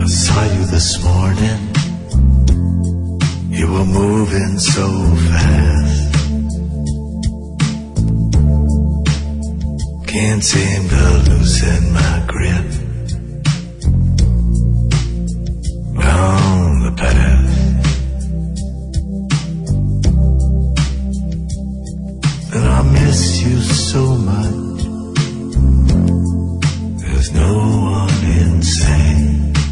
saw you this morning. You were moving so fast. Can't seem to loosen my grip on the path. And I miss you so much. There's no one insane.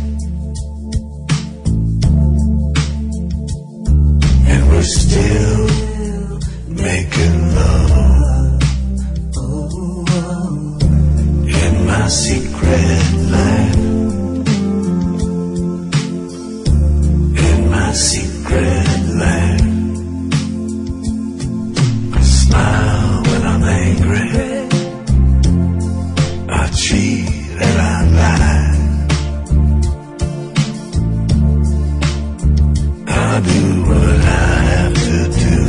And we're still making love in my secret life. In my secret life. I smile when I'm angry. I cheat and I lie. I do what I have to do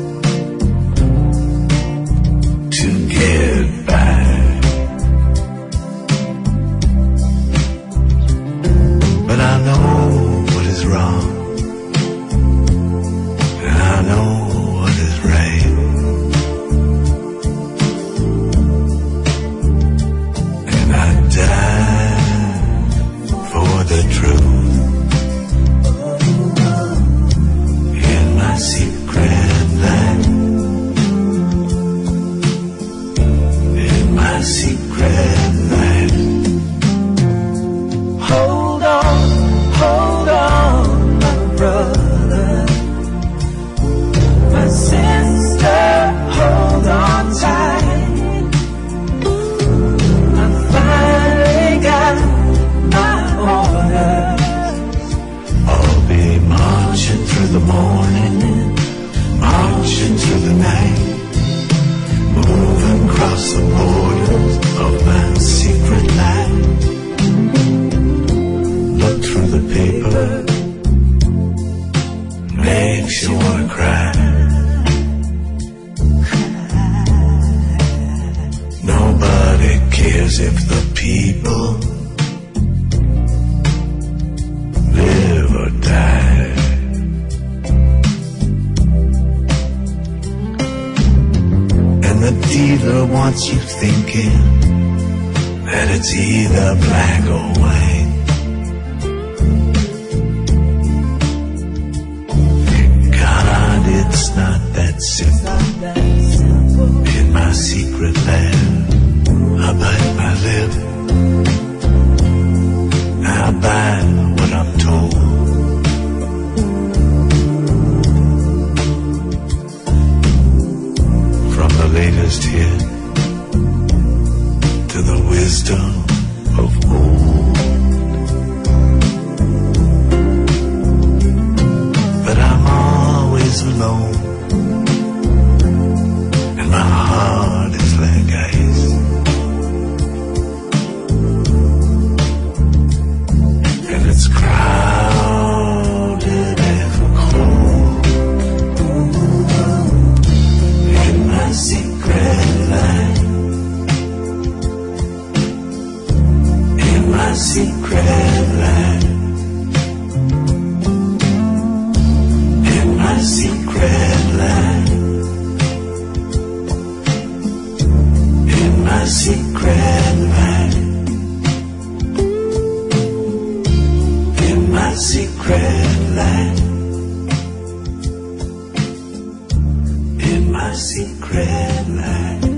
to get by. But I know what is wrong, and I know what is right. And I die for the truth. In my secret life. In my secret life. Hold on, my brother, my sister, hold on tight. I finally got my orders. I'll be marching through the morning, marching through the night, moving across the borders of my secret life. Look through the paper, makes you wanna cry. Nobody cares if the people live or die. And the dealer wants you thinking that it's either black or white. It's not that simple. In my secret land, I bite my lip. I buy what I'm told. From the latest hit to the wisdom of old. But I'm always alone, and my heart is like ice. And it's crowded and cold. In my secret life. In my secret life. My secret life. In my secret life. In my secret life. In my secret life.